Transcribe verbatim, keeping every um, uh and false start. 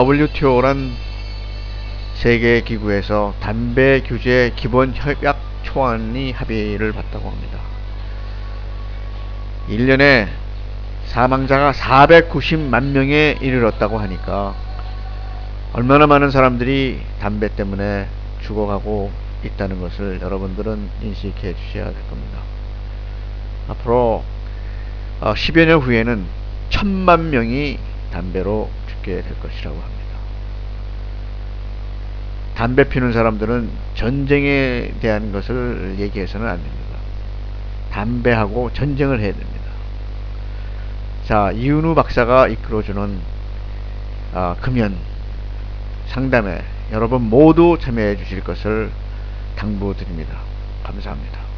더블유티오란 세계 기구에서 담배 규제 기본 협약 초안이 합의를 봤다고 합니다. 일 년에 사망자가 사백구십만 명에 이르렀다고 하니까 얼마나 많은 사람들이 담배 때문에 죽어가고 있다는 것을 여러분들은 인식해 주셔야 될 겁니다. 앞으로 십여 년 후에는 천만 명이 담배로 죽게 될 것이라고 합니다. 담배 피우는 사람들은 전쟁에 대한 것을 얘기해서는 안 됩니다. 담배하고 전쟁을 해야 됩니다. 자, 이은우 박사가 이끌어주는 어, 금연 상담에 여러분 모두 참여해 주실 것을 당부드립니다. 감사합니다.